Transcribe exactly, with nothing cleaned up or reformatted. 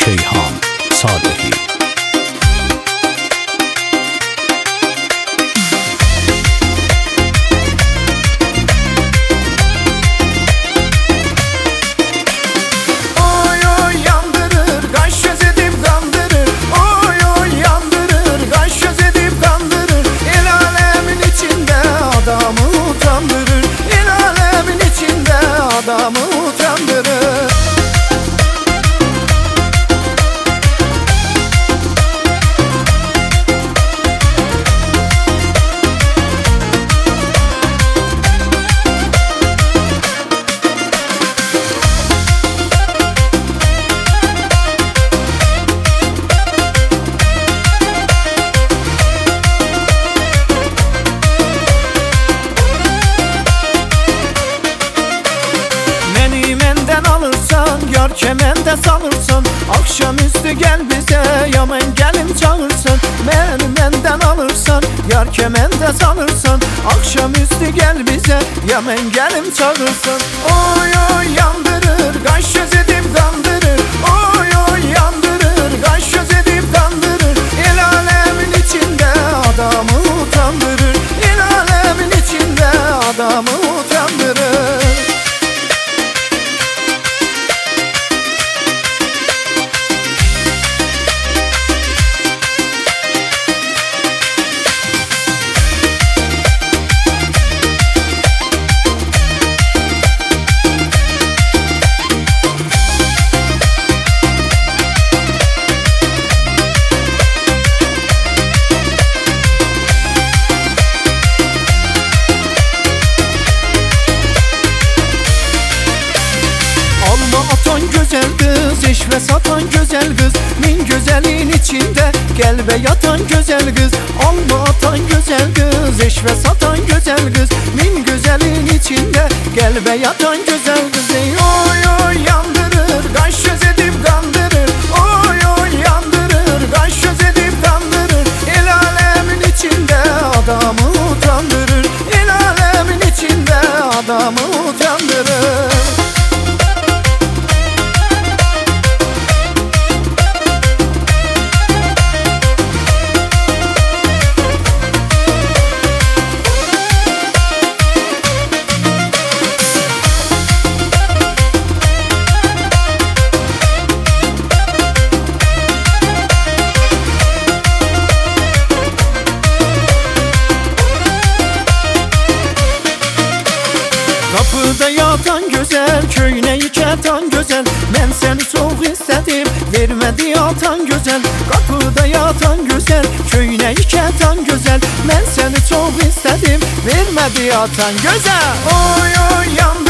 Keyhan Sadehi. Adamı utandırır. Yar kemende sanırsın, akşamüstü gel bize, yaman gelin çağırsın. Beni menden alırsan, yar kemende sanırsın, akşamüstü gel bize, yaman gelin çağırsın. Oy oy yandırır, kaş göz edip kandırır. Oy oy yandırır, kaş göz edip kandırır. El alemin içinde adamı utandırır. El alemin içinde adamı utandırır. Atan güzel kız, eşve satan güzel kız, min güzelin içinde gel be yatan güzel kız. Alma atan güzel kız, eşve satan güzel kız, min güzelin içinde gel be yatan güzel kız. Oy oy yandırır, kaş göz edip kandırır. Oy oy yandırır, kaş göz edip kandırır. El alemin içinde adamı utandırır. El alemin içinde adamı utandırır. Kapıda yatan güzel, köyüne yıkatan güzel. Ben seni çok istedim, vermedi atan güzel. Kapıda yatan güzel, köyüne yıkatan güzel. Ben seni çok istedim, vermedi atan güzel. Oy oy yan